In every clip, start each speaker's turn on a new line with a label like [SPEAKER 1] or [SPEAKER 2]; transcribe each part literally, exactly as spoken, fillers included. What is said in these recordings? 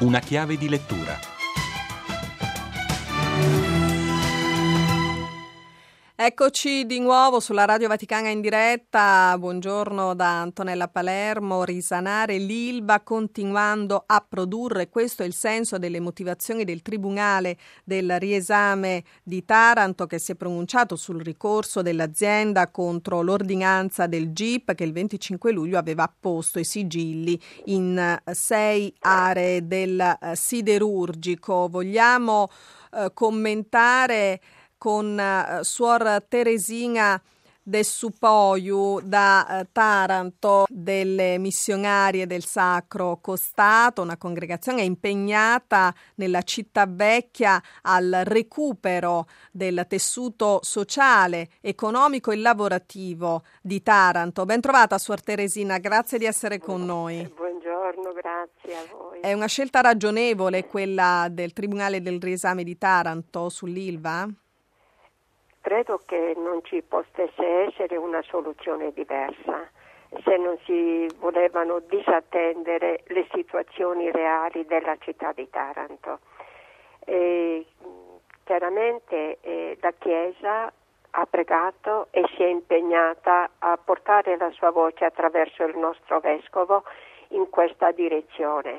[SPEAKER 1] Una chiave di lettura.
[SPEAKER 2] Eccoci di nuovo sulla Radio Vaticana in diretta. Buongiorno da Antonella Palermo. Risanare l'Ilva continuando a produrre, questo è il senso delle motivazioni del Tribunale del riesame di Taranto, che si è pronunciato sul ricorso dell'azienda contro l'ordinanza del G I P che il venticinque luglio aveva apposto i sigilli in sei aree del siderurgico. Vogliamo eh, commentare con uh, Suor Teresina De Supoiu da uh, Taranto, delle missionarie del Sacro Costato, una congregazione impegnata nella città vecchia al recupero del tessuto sociale, economico e lavorativo di Taranto. Ben trovata, Suor Teresina, grazie di essere con noi.
[SPEAKER 3] Buongiorno, grazie a voi.
[SPEAKER 2] È una scelta ragionevole quella del Tribunale del riesame di Taranto sull'Ilva?
[SPEAKER 3] Credo che non ci potesse essere una soluzione diversa se non si volevano disattendere le situazioni reali della città di Taranto. E, chiaramente eh, la Chiesa ha pregato e si è impegnata a portare la sua voce attraverso il nostro Vescovo in questa direzione.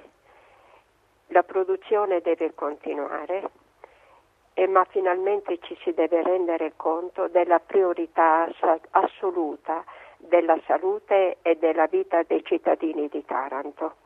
[SPEAKER 3] La produzione deve continuare. Eh, ma finalmente ci si deve rendere conto della priorità assoluta della salute e della vita dei cittadini di Taranto.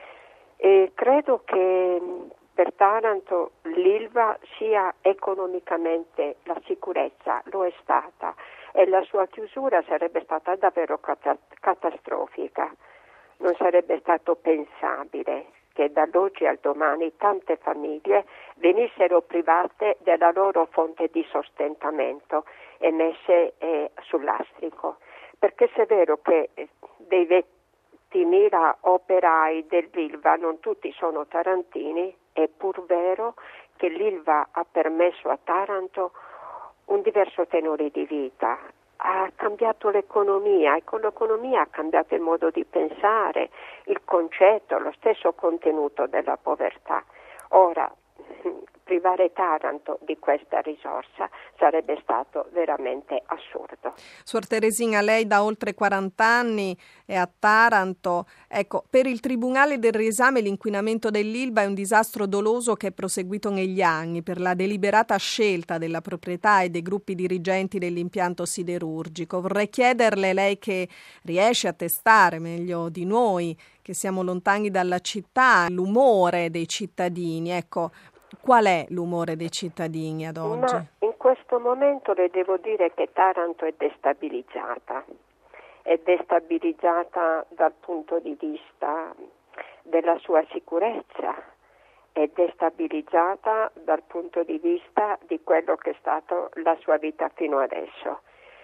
[SPEAKER 3] E credo che per Taranto l'Ilva sia economicamente la sicurezza, lo è stata, e la sua chiusura sarebbe stata davvero cat- catastrofica. Non sarebbe stato pensabile che dall'oggi al domani tante famiglie venissero private della loro fonte di sostentamento e messe eh, sul lastrico. Perché se è vero che dei ventimila operai dell'Ilva non tutti sono tarantini, è pur vero che l'Ilva ha permesso a Taranto un diverso tenore di vita. Ha cambiato l'economia e con l'economia ha cambiato il modo di pensare, il concetto, lo stesso contenuto della povertà. Ora, privare Taranto di questa risorsa sarebbe stato veramente assurdo.
[SPEAKER 2] Suor Teresina, lei da oltre quaranta anni è a Taranto. Ecco, per il Tribunale del riesame l'inquinamento dell'Ilva è un disastro doloso che è proseguito negli anni per la deliberata scelta della proprietà e dei gruppi dirigenti dell'impianto siderurgico. Vorrei chiederle, lei che riesce a testare meglio di noi, che siamo lontani dalla città, l'umore dei cittadini. Ecco, qual è l'umore dei cittadini ad oggi?
[SPEAKER 3] Ma in questo momento le devo dire che Taranto è destabilizzata. È destabilizzata dal punto di vista della sua sicurezza, è destabilizzata dal punto di vista di quello che è stato la sua vita fino adesso.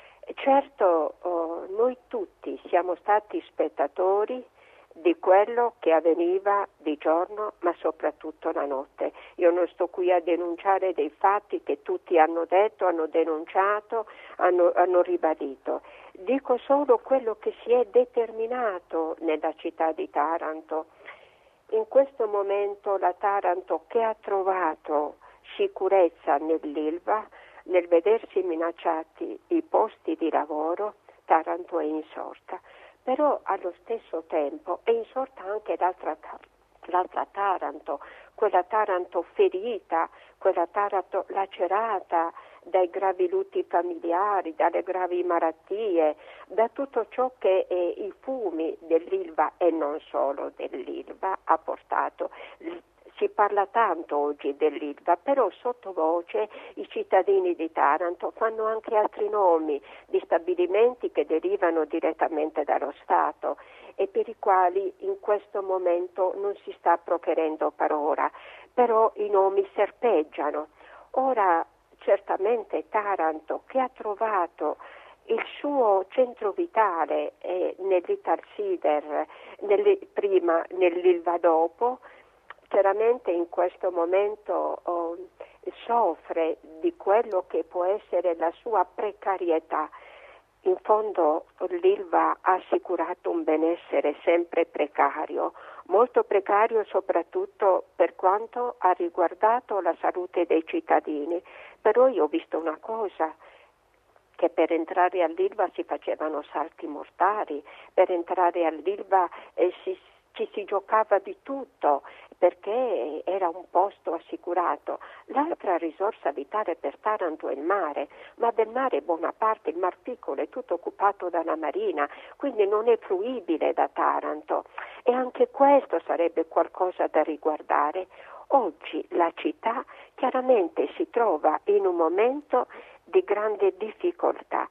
[SPEAKER 3] Certo, oh, noi tutti siamo stati spettatori di quello che avveniva di giorno, ma soprattutto la notte. Io non sto qui a denunciare dei fatti che tutti hanno detto, hanno denunciato, hanno, hanno ribadito. Dico solo quello che si è determinato nella città di Taranto. In questo momento la Taranto, che ha trovato sicurezza nell'Ilva, nel vedersi minacciati i posti di lavoro, Taranto è insorta. Però allo stesso tempo è insorta anche l'altra, l'altra Taranto, quella Taranto ferita, quella Taranto lacerata dai gravi lutti familiari, dalle gravi malattie, da tutto ciò che eh, i fumi dell'Ilva e non solo dell'Ilva ha portato. Si parla tanto oggi dell'Ilva, però sottovoce i cittadini di Taranto fanno anche altri nomi di stabilimenti che derivano direttamente dallo Stato e per i quali in questo momento non si sta proferendo parola, però i nomi serpeggiano. Ora certamente Taranto, che ha trovato il suo centro vitale eh, nell'Italsider, nelle, prima nell'Ilva dopo, chiaramente in questo momento oh, soffre di quello che può essere la sua precarietà in fondo l'Ilva ha assicurato un benessere sempre precario, molto precario soprattutto per quanto ha riguardato la salute dei cittadini. Però io ho visto una cosa, che per entrare all'Ilva si facevano salti mortali, per entrare all'Ilva eh, si, ci si giocava di tutto, perché era un posto assicurato. L'altra risorsa vitale per Taranto è il mare, ma del mare buona parte, il Mar Piccolo, è tutto occupato dalla marina, quindi non è fruibile da Taranto, e anche questo sarebbe qualcosa da riguardare. Oggi la città chiaramente si trova in un momento di grande difficoltà.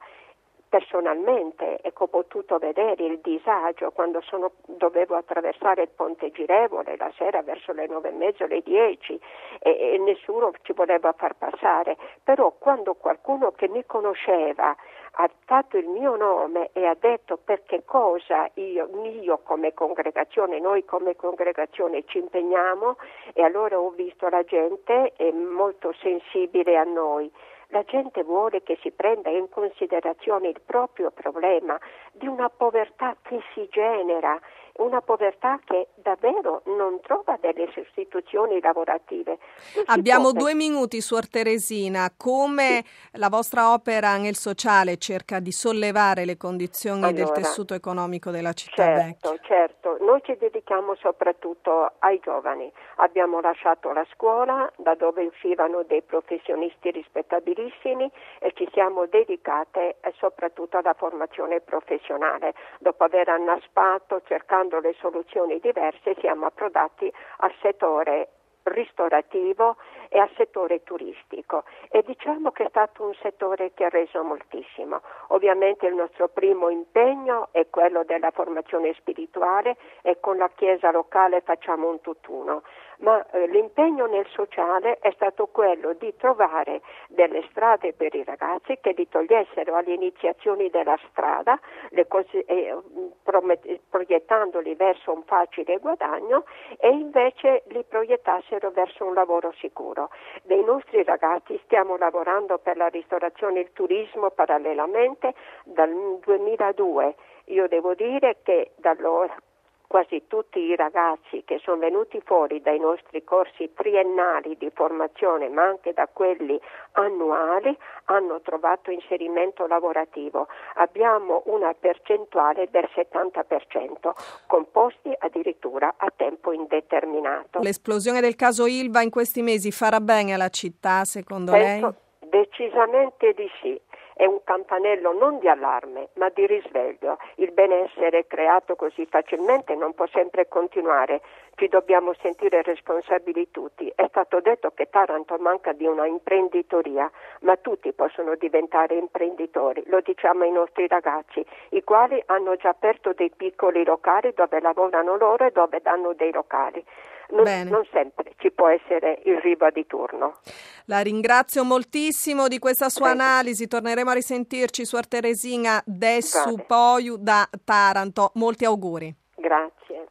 [SPEAKER 3] Personalmente ecco, ho potuto vedere il disagio quando sono, dovevo attraversare il ponte girevole la sera verso le nove e mezza, le dieci, e, e nessuno ci voleva far passare. Però quando qualcuno che mi conosceva ha fatto il mio nome e ha detto per che cosa io, io come congregazione, noi come congregazione ci impegniamo, e allora ho visto la gente è molto sensibile a noi. La gente vuole che si prenda in considerazione il proprio problema di una povertà che si genera, una povertà che davvero non trova delle sostituzioni lavorative.
[SPEAKER 2] Abbiamo due minuti, Suor Teresina. Come sì. La vostra opera nel sociale cerca di sollevare le condizioni allora, del tessuto economico della città
[SPEAKER 3] certo,
[SPEAKER 2] vecchia?
[SPEAKER 3] Certo, noi ci dedichiamo soprattutto ai giovani. Abbiamo lasciato la scuola, da dove uscivano dei professionisti rispettabilissimi, e ci siamo dedicate soprattutto alla formazione professionale. Dopo aver annaspato, cercando le soluzioni diverse, siamo approdati al settore ristorativo e al settore turistico, e diciamo che è stato un settore che ha reso moltissimo. Ovviamente il nostro primo impegno è quello della formazione spirituale, e con la chiesa locale facciamo un tutt'uno, ma eh, l'impegno nel sociale è stato quello di trovare delle strade per i ragazzi che li togliessero alle iniziazioni della strada, le cose, eh, promet- proiettandoli verso un facile guadagno, e invece li proiettassero verso un lavoro sicuro. Dei nostri ragazzi stiamo lavorando per la ristorazione e il turismo parallelamente dal duemiladue. Io devo dire che da allora quasi tutti i ragazzi che sono venuti fuori dai nostri corsi triennali di formazione, ma anche da quelli annuali, hanno trovato inserimento lavorativo. Abbiamo una percentuale del settanta per cento, con posti addirittura a tempo indeterminato.
[SPEAKER 2] L'esplosione del caso Ilva in questi mesi farà bene alla città, secondo
[SPEAKER 3] Penso
[SPEAKER 2] lei?
[SPEAKER 3] Decisamente di sì. È un campanello non di allarme, ma di risveglio. Il benessere creato così facilmente non può sempre continuare. Ci dobbiamo sentire responsabili tutti. È stato detto che Taranto manca di una imprenditoria, ma tutti possono diventare imprenditori. Lo diciamo ai nostri ragazzi, i quali hanno già aperto dei piccoli locali dove lavorano loro e dove danno dei locali. Non, non sempre ci può essere il riva di turno.
[SPEAKER 2] La ringrazio moltissimo di questa sua
[SPEAKER 3] Prego.
[SPEAKER 2] analisi. Torneremo a risentirci, Suor Teresina Dessu
[SPEAKER 3] Vale.
[SPEAKER 2] Poiu da Taranto. Molti auguri.
[SPEAKER 3] Grazie.